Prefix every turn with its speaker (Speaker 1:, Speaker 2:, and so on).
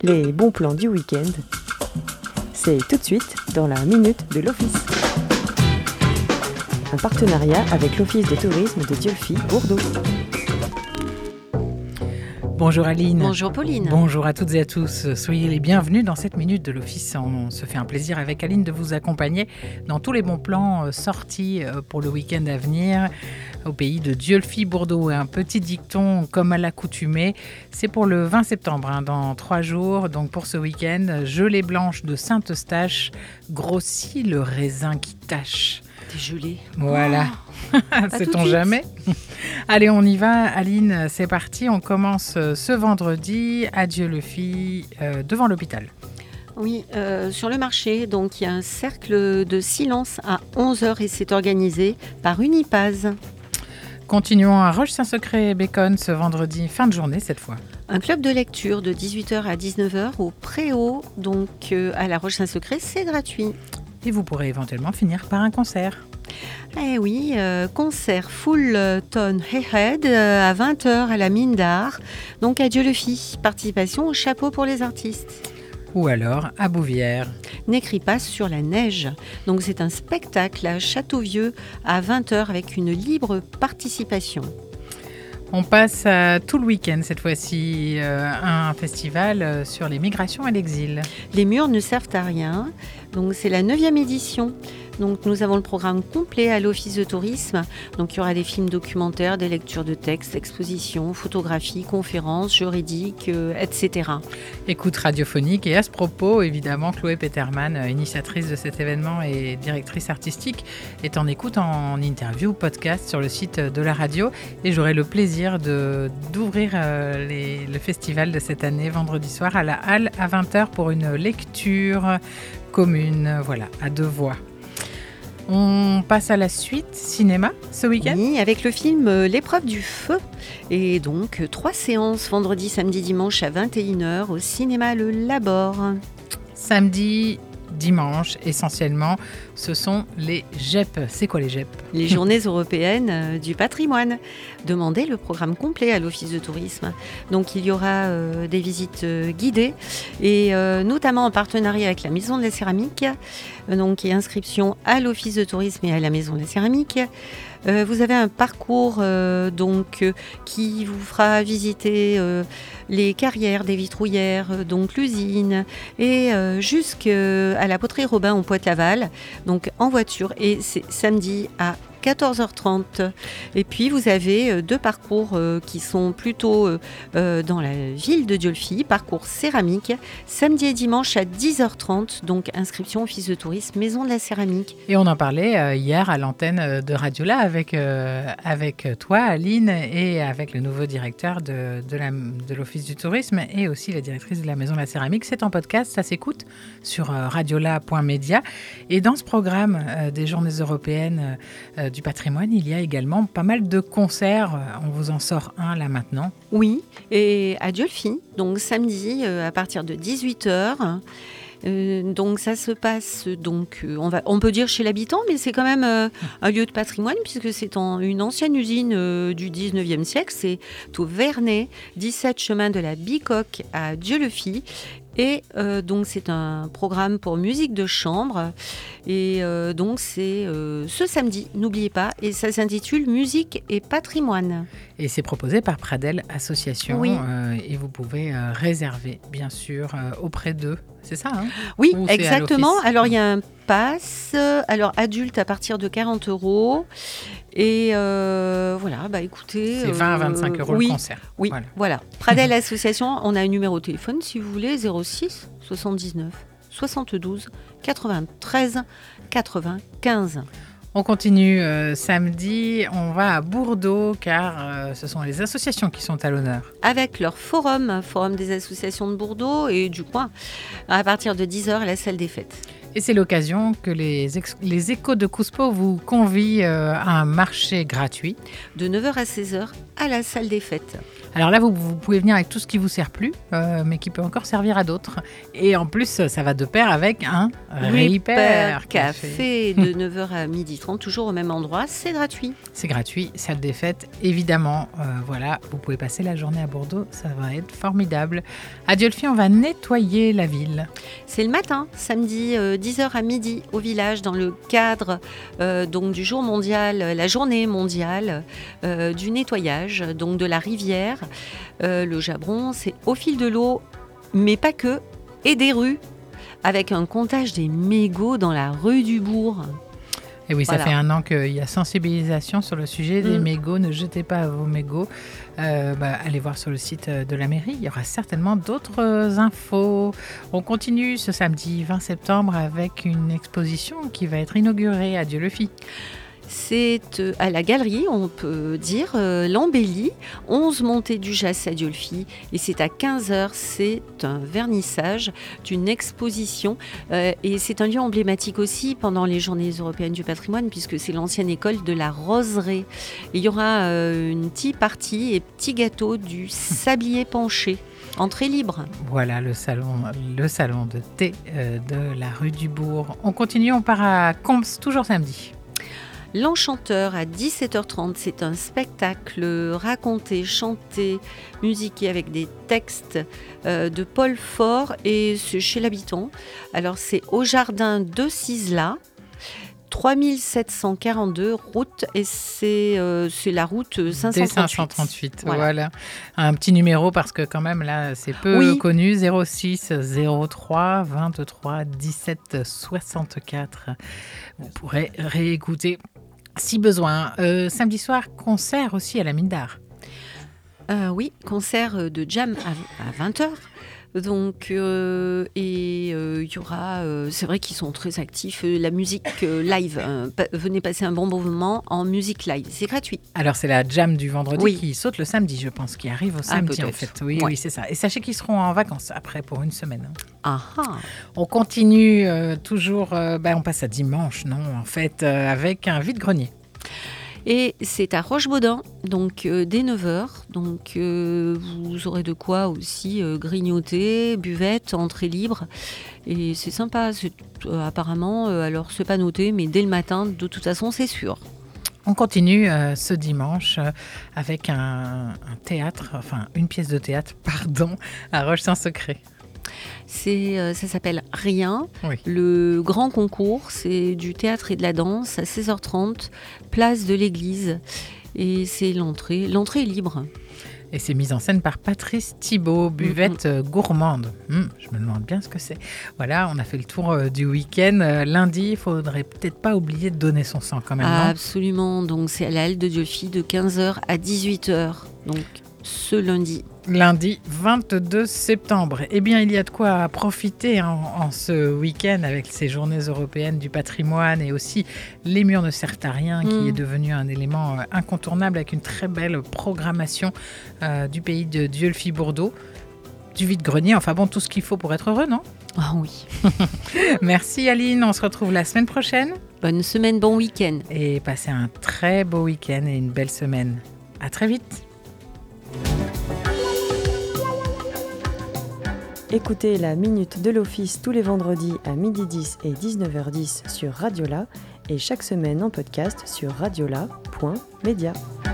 Speaker 1: les bons plans du week-end. C'est tout de suite dans la Minute de l'Office. Un partenariat avec l'Office de tourisme de Dieulefit, Bourdeaux.
Speaker 2: Bonjour Aline.
Speaker 3: Bonjour Pauline.
Speaker 2: Bonjour à toutes et à tous. Soyez les bienvenus dans cette Minute de l'Office. On se fait un plaisir avec Aline de vous accompagner dans tous les bons plans sortis pour le week-end à venir au pays de Dieulefit, Bourdeaux. Un petit dicton comme à l'accoutumée, c'est pour le 20 septembre, dans 3 jours. Donc pour ce week-end, gelée blanche de Saint-Eustache, grossit le raisin qui tâche.
Speaker 3: T'es gelée.
Speaker 2: Voilà, sait-on jamais. Allez, on y va. Aline, c'est parti. On commence ce vendredi à Dieulefit, devant l'hôpital.
Speaker 3: Oui, sur le marché, donc il y a un cercle de silence à 11h et c'est organisé par Unipaz.
Speaker 2: Continuons à Roche-Saint-Secret-Béconne ce vendredi, fin de journée cette fois.
Speaker 3: Un club de lecture de 18h à 19h au Préau, donc à la Roche-Saint-Secret, c'est gratuit.
Speaker 2: Et vous pourrez éventuellement finir par un concert.
Speaker 3: Eh oui, concert Full Tone Head à 20h à la Mine d'Art, donc à Dieulefit. Participation au chapeau pour les artistes.
Speaker 2: Ou alors à Bouvières.
Speaker 3: N'écris pas sur la neige. Donc c'est un spectacle à Châteauvieux à 20h avec une libre participation.
Speaker 2: On passe à tout le week-end cette fois-ci, un festival sur les migrations et l'exil.
Speaker 3: Les murs ne servent à rien. Donc c'est la 9e édition. Donc nous avons le programme complet à l'Office de tourisme. Donc il y aura des films documentaires, des lectures de textes, expositions, photographies, conférences, juridiques, etc.
Speaker 2: Écoute radiophonique. Et à ce propos, évidemment, Chloé Peterman, initiatrice de cet événement et directrice artistique, est en écoute en interview, podcast sur le site de la radio. Et j'aurai le plaisir d'ouvrir le festival de cette année, vendredi soir, à la Halle à 20h pour une lecture commune, voilà, à 2 voix. On passe à la suite, cinéma, ce week-end.
Speaker 3: Oui, avec le film L'épreuve du feu. Et donc, 3 séances, vendredi, samedi, dimanche à 21h au cinéma Le Labor.
Speaker 2: Samedi, dimanche, essentiellement, ce sont les GEP. C'est quoi les GEP ?
Speaker 3: Les Journées européennes du patrimoine. Demandez le programme complet à l'Office de tourisme. Donc il y aura des visites guidées et notamment en partenariat avec la Maison de la Céramique. Donc et inscription à l'Office de tourisme et à la Maison de la Céramique. Vous avez un parcours qui vous fera visiter les carrières des vitrouillères, donc l'usine, et jusqu'à la poterie Robin au Poitou-Laval, donc en voiture. Et c'est samedi à 14h30. Et puis vous avez 2 parcours qui sont plutôt dans la ville de Dieulefit, parcours céramique, samedi et dimanche à 10h30, donc inscription Office de tourisme, Maison de la Céramique.
Speaker 2: Et on en parlait hier à l'antenne de Radio-là avec toi, Aline, et avec le nouveau directeur de l'Office du tourisme et aussi la directrice de la Maison de la Céramique. C'est en podcast, ça s'écoute sur radiola.media. Et dans ce programme des Journées européennes du patrimoine, il y a également pas mal de concerts. On vous en sort un là maintenant.
Speaker 3: Oui, et à Dieulefit, donc samedi à partir de 18h. Donc ça se passe, on peut dire chez l'habitant, mais c'est quand même un lieu de patrimoine puisque c'est une ancienne usine du 19e siècle. C'est au Vernet, 17 chemin de la Bicoque à Dieulefit. Et donc c'est un programme pour musique de chambre et donc c'est ce samedi, n'oubliez pas, et ça s'intitule Musique et patrimoine.
Speaker 2: Et c'est proposé par Pradel Association.
Speaker 3: Oui.
Speaker 2: Et vous pouvez réserver bien sûr auprès d'eux, c'est ça hein ?
Speaker 3: Oui,
Speaker 2: ou
Speaker 3: exactement. Alors il y a un pass, alors adulte à partir de 40 €. Et voilà, écoutez...
Speaker 2: C'est 20 à 25 € le concert.
Speaker 3: Oui, voilà. Pradel Association, on a un numéro de téléphone si vous voulez, 06 79 72 93 95.
Speaker 2: On continue samedi, on va à Bourdeaux car ce sont les associations qui sont à l'honneur.
Speaker 3: Avec leur forum des associations de Bourdeaux et du coin, à partir de 10h à la salle des fêtes.
Speaker 2: Et c'est l'occasion que les échos de Couspeau vous convient à un marché gratuit.
Speaker 3: De 9h à 16h à la salle des fêtes.
Speaker 2: Alors là, vous pouvez venir avec tout ce qui vous sert plus, mais qui peut encore servir à d'autres. Et en plus, ça va de pair avec un Repair
Speaker 3: Café de 9h à 12h30, toujours au même endroit. C'est gratuit.
Speaker 2: C'est gratuit, salle des fêtes, évidemment. Voilà, vous pouvez passer la journée à Bordeaux, ça va être formidable. À Dieulfi, on va nettoyer la ville.
Speaker 3: C'est le matin, samedi 10h à midi au village, dans le cadre donc du jour mondial, la journée mondiale du nettoyage, donc de la rivière. Le Jabron, c'est au fil de l'eau, mais pas que, et des rues, avec un comptage des mégots dans la rue du Bourg.
Speaker 2: Et oui,
Speaker 3: Voilà.
Speaker 2: ça fait 1 an qu'il y a sensibilisation sur le sujet des mégots. Ne jetez pas vos mégots. Allez voir sur le site de la mairie. Il y aura certainement d'autres infos. On continue ce samedi 20 septembre avec une exposition qui va être inaugurée à Dieulfi.
Speaker 3: C'est à la galerie, on peut dire, l'Embellie, 11 montées du Jas à Dieulfi. Et c'est à 15h, c'est un vernissage d'une exposition. Et c'est un lieu emblématique aussi pendant les Journées européennes du patrimoine, puisque c'est l'ancienne école de la Roseraie. Et il y aura une tea party et petit gâteau du sablier penché. Entrée libre.
Speaker 2: Voilà le salon de thé de la rue du Bourg. On continue, on part à Comps, toujours samedi.
Speaker 3: L'Enchanteur à 17h30, c'est un spectacle raconté, chanté, musiqué avec des textes de Paul Faure et c'est chez l'habitant. Alors c'est au jardin de Cizelas, 3742 route et c'est la route 538.
Speaker 2: D538, voilà. Un petit numéro parce que quand même là c'est peu connu, 06 03 23 17 64. Vous pourrez réécouter si besoin. Samedi soir, concert aussi à la Mine d'Art.
Speaker 3: Oui, concert de jam à 20h. Donc, il y aura, c'est vrai qu'ils sont très actifs, la musique live. Venez passer un bon moment en musique live, c'est gratuit.
Speaker 2: Alors, c'est la jam du vendredi qui saute le samedi, je pense, qui arrive au samedi en fait. Oui, c'est ça. Et sachez qu'ils seront en vacances après pour une semaine. On continue toujours, on passe à dimanche, non, en fait, avec un vide-grenier.
Speaker 3: Et c'est à Rochebaudin, donc dès 9h. Donc vous aurez de quoi aussi grignoter, buvette, entrée libre. Et c'est sympa, apparemment, alors c'est pas noté, mais dès le matin, de toute façon, c'est sûr.
Speaker 2: On continue ce dimanche avec un théâtre, enfin une pièce de théâtre, à Roche-Saint-Secret.
Speaker 3: Ça s'appelle Rien. Le grand concours, c'est du théâtre et de la danse à 16h30, place de l'église. Et c'est l'entrée. L'entrée est libre.
Speaker 2: Et c'est mis en scène par Patrice Thibault, buvette gourmande. Je me demande bien ce que c'est. Voilà, on a fait le tour du week-end. Lundi, il faudrait peut-être pas oublier de donner son sang quand même.
Speaker 3: Absolument. Donc c'est à la halle de Dieulfi de 15h à 18h. Donc ce lundi.
Speaker 2: Lundi 22 septembre. Eh bien, il y a de quoi profiter en ce week-end avec ces journées européennes du patrimoine et aussi les murs ne servent à rien qui est devenu un élément incontournable avec une très belle programmation du pays de Dieulfi-Bordeaux, du vide-grenier, enfin bon, tout ce qu'il faut pour être heureux, non ?
Speaker 3: Ah oui.
Speaker 2: Merci Aline, on se retrouve la semaine prochaine.
Speaker 3: Bonne semaine, bon week-end.
Speaker 2: Et passez un très beau week-end et une belle semaine. À très vite.
Speaker 1: Écoutez la Minute de l'Office tous les vendredis à 12h10 et 19h10 sur Radiola et chaque semaine en podcast sur radiola.media.